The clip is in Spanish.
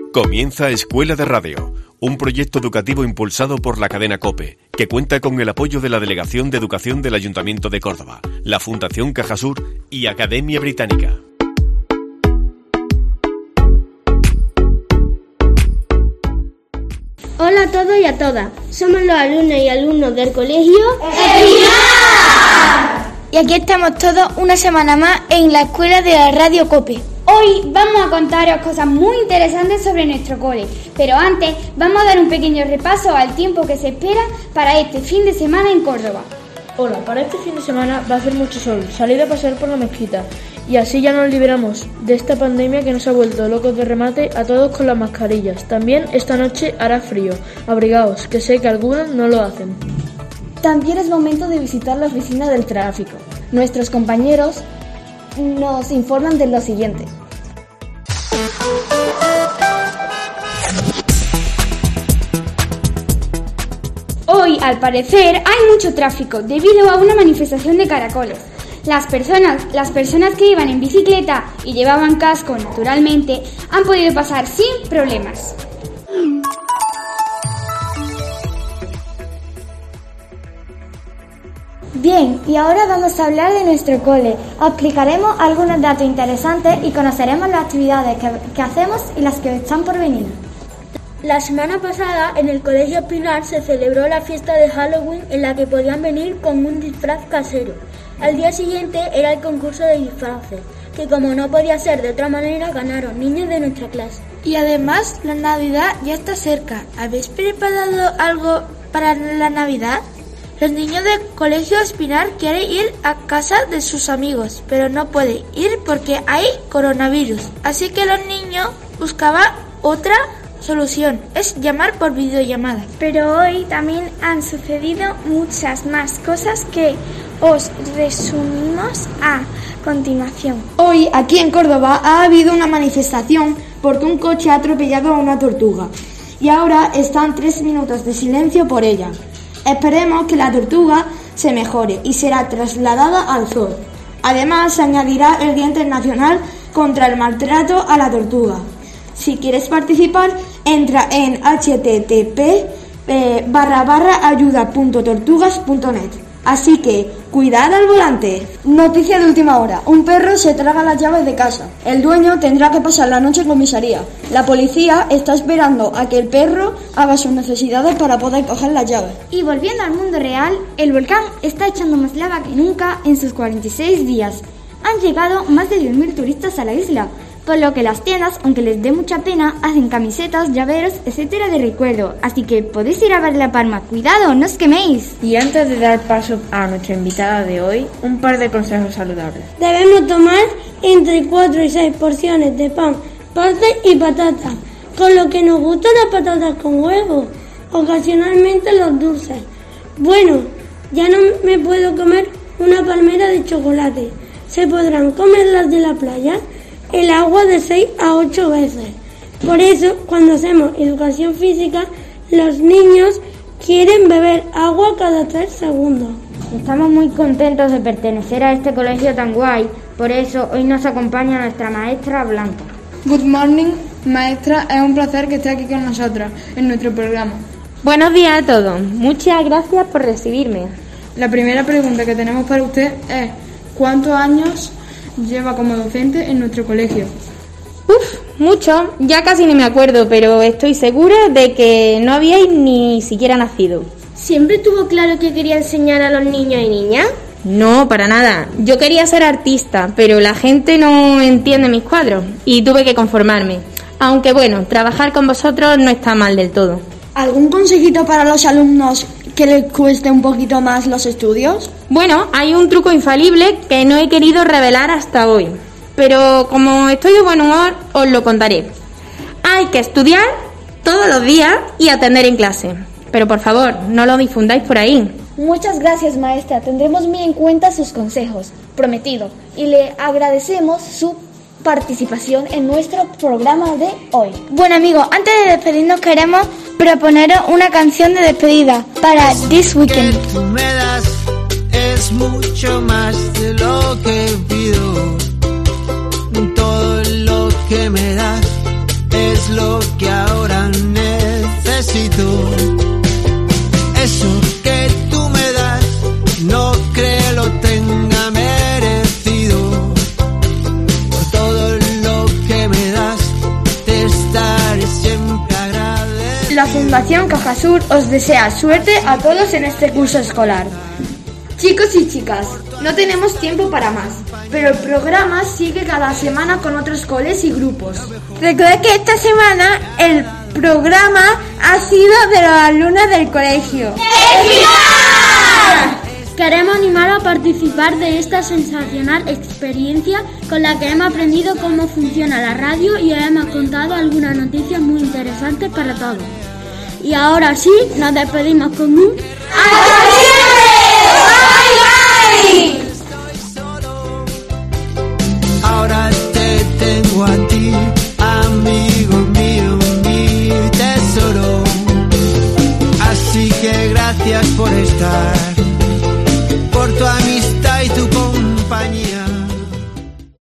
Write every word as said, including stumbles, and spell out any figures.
Comienza Escuela de Radio, un proyecto educativo impulsado por la cadena COPE, que cuenta con el apoyo de la Delegación de Educación del Ayuntamiento de Córdoba, la Fundación Cajasur y Academia Británica. Hola a todos y a todas, somos los alumnos y alumnos del colegio ¡Espinar! Y aquí estamos todos una semana más en la Escuela de la Radio COPE. Hoy vamos a contaros cosas muy interesantes sobre nuestro cole, pero antes vamos a dar un pequeño repaso al tiempo que se espera para este fin de semana en Córdoba. Hola, para este fin de semana va a hacer mucho sol, salir a pasear por la mezquita y así ya nos liberamos de esta pandemia que nos ha vuelto locos de remate a todos con las mascarillas. También esta noche hará frío, abrigaos, que sé que algunos no lo hacen. También es momento de visitar la oficina del tráfico. Nuestros compañeros nos informan de lo siguiente. Hoy, al parecer, hay mucho tráfico debido a una manifestación de caracoles. Las personas, las personas que iban en bicicleta y llevaban casco naturalmente han podido pasar sin problemas. Bien, y ahora vamos a hablar de nuestro cole. Os explicaremos algunos datos interesantes y conoceremos las actividades que, que hacemos y las que están por venir. La semana pasada en el Colegio Espinar se celebró la fiesta de Halloween en la que podían venir con un disfraz casero. Al día siguiente era el concurso de disfraces, que como no podía ser de otra manera ganaron niños de nuestra clase. Y además la Navidad ya está cerca. ¿Habéis preparado algo para la Navidad? Los niños del Colegio Espinar quieren ir a casa de sus amigos, pero no pueden ir porque hay coronavirus. Así que los niños buscaban otra solución, es llamar por videollamada. Pero hoy también han sucedido muchas más cosas que os resumimos a continuación. Hoy, aquí en Córdoba, ha habido una manifestación porque un coche ha atropellado a una tortuga y ahora están tres minutos de silencio por ella. Esperemos que la tortuga se mejore y será trasladada al zoo. Además, se añadirá el Día Internacional contra el Maltrato a la Tortuga. Si quieres participar, entra en http eh, barra barra ayuda punto tortugas punto net. Así que, cuidado al volante. Noticia de última hora. Un perro se traga las llaves de casa. El dueño tendrá que pasar la noche en comisaría. La policía está esperando a que el perro haga sus necesidades para poder coger las llaves. Y volviendo al mundo real, el volcán está echando más lava que nunca en sus cuarenta y seis días. Han llegado más de diez mil turistas a la isla, por lo que las tiendas, aunque les dé mucha pena, hacen camisetas, llaveros, etcétera de recuerdo. Así que podéis ir a ver La Palma. ¡Cuidado, no os queméis! Y antes de dar paso a nuestra invitada de hoy, un par de consejos saludables. Debemos tomar entre cuatro y seis porciones de pan, pasta y patata, con lo que nos gustan las patatas con huevo, ocasionalmente los dulces. Bueno, ya no me puedo comer una palmera de chocolate. ¿Se podrán comer las de la playa? El agua de seis a ocho veces. Por eso, cuando hacemos educación física, los niños quieren beber agua cada tres segundos. Estamos muy contentos de pertenecer a este colegio tan guay, por eso hoy nos acompaña nuestra maestra Blanca. Good morning, maestra, es un placer que esté aquí con nosotros en nuestro programa. Buenos días a todos, muchas gracias por recibirme. La primera pregunta que tenemos para usted es, ¿cuántos años lleva como docente en nuestro colegio? Uf, mucho, ya casi ni me acuerdo, pero estoy segura de que no habíais ni siquiera nacido. ¿Siempre tuvo claro que quería enseñar a los niños y niñas? No, para nada. Yo quería ser artista, pero la gente no entiende mis cuadros y tuve que conformarme. Aunque bueno, trabajar con vosotros no está mal del todo. ¿Algún consejito para los alumnos que les cueste un poquito más los estudios? Bueno, hay un truco infalible que no he querido revelar hasta hoy, pero como estoy de buen humor, os lo contaré. Hay que estudiar todos los días y atender en clase, pero por favor, no lo difundáis por ahí. Muchas gracias, maestra. Tendremos muy en cuenta sus consejos, prometido, y le agradecemos su participación en nuestro programa de hoy. Bueno amigos, antes de despedirnos queremos proponeros una canción de despedida para This Weekend. Lo que tú me das es mucho más de lo que pido. Todo lo que me das es lo que Fundación Cajasur os desea suerte a todos en este curso escolar. Chicos y chicas, no tenemos tiempo para más, pero el programa sigue cada semana con otros coles y grupos. Recuerda que esta semana el programa ha sido de los alumnos del colegio. Queremos animar a participar de esta sensacional experiencia con la que hemos aprendido cómo funciona la radio y os hemos contado algunas noticias muy interesantes para todos. Y ahora sí, nos despedimos con un... ¡Hasta siempre! ¡Bye, bye! Ahora te tengo a ti, amigo mío.